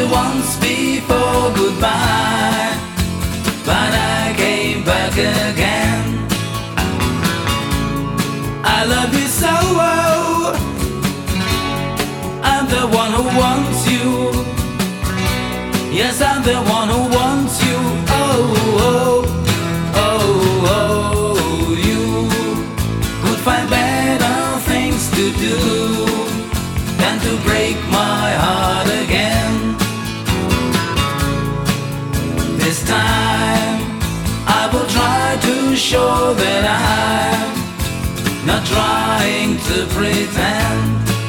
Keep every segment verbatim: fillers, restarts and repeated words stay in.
you once before goodbye, but I came back again. I love you so, oh, I'm the one who wants you. Yes, I'm the one who wants you. Oh, oh, oh, oh, you could find better things to do than to break my heart again. This time I will try to show that I'm not trying to pretend.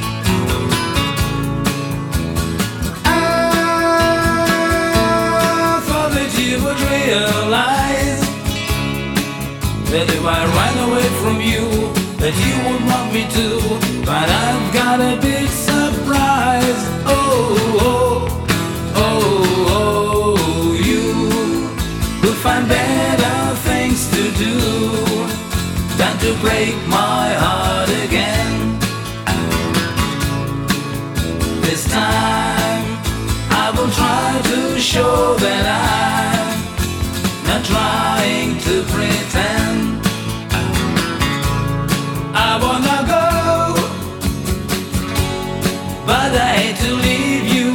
I thought that you would realize that if I ran away from you, that you would want me to. But I've got a big surprise. Oh, oh, oh, oh, you could find better things to do than to break my heart again. This time I will try to show that I'm not trying to pretend. I wanna go, but I hate to leave you.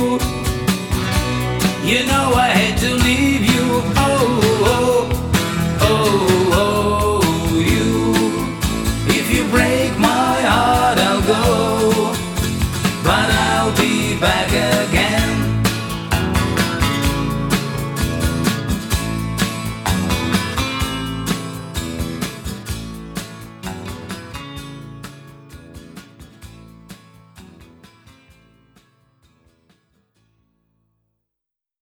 You know I hate to leave you. Oh, oh, oh, oh, you. If you break my heart, I'll go, but I'll be back again.